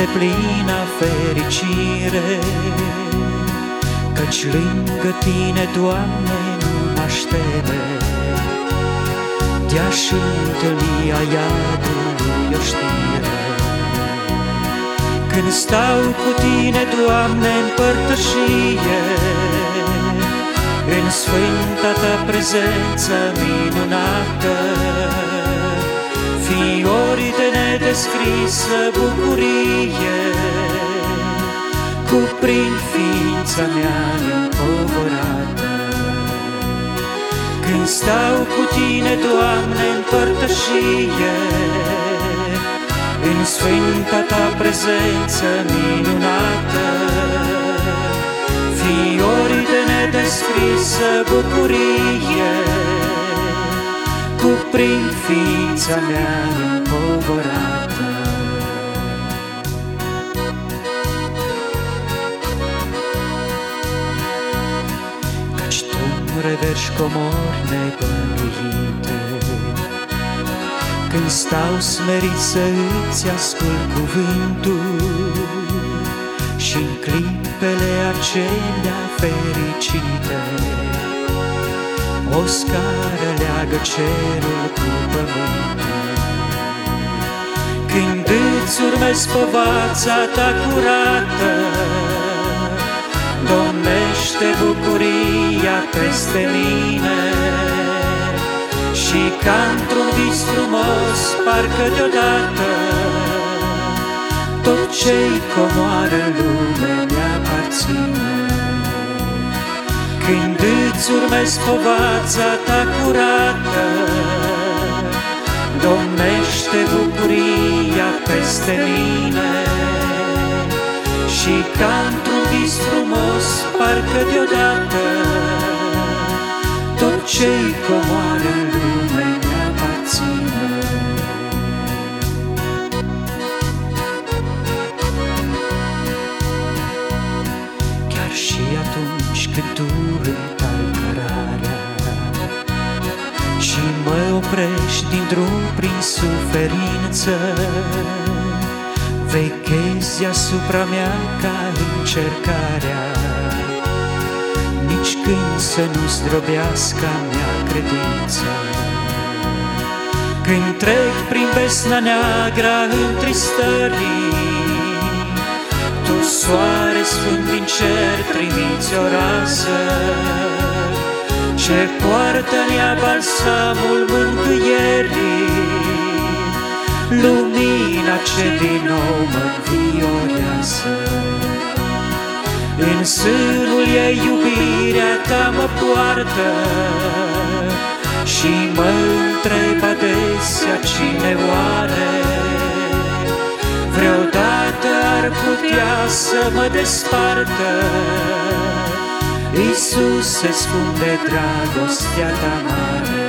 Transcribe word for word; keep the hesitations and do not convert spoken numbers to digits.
de plină fericire, căci lângă Tine, Doamne, nu mă aștepte. Te-aș întâlni a iadului o știre. Când stau cu Tine, Doamne, în părtășie, în sfânta Ta prezență minunată, fiori de nedescrisă bucurie cuprind ființa mea împovărată. Când stau cu Tine, Doamne, în părtășie, în sfânta Ta prezență minunată, fiori de nedescrisă bucurie cuprind ființa mea împovărată. Căci Tu-mi reverși comori nebănuite, când stau smerit să Îți ascult cuvântul, și-n clipele acelea fericite o scară leagă cerul cu pământul. Când Îți urmez povața Ta curată, domnește bucuria peste mine, și ca într-un vis frumos, parcă deodată, tot ce-i comoară în lume mi-aparține. Când Îți urmez povața Ta curată, domnește bucuria peste mine, și ca într-un vis frumos, parcă deodată, tot ce-i comoară în lume mi-aparține. Chiar și atunci când Tu întalci cărarea și mă oprești din drum prin suferință, vechezi asupra mea ca încercarea, nici când să nu zdrobească a mea credință. Când trec prin besna neagră întristării, Tu, soare sfânt din cer, trimiți o rază ce poartă în ea balsamul mângâierii, lumina ce din nou mă înviorează. În sânul ei iubirea Ta mă poartă și mă întreb adesea cine oare vreodată ar putea să mă despartă. Iisuse, spun de dragostea Ta mare.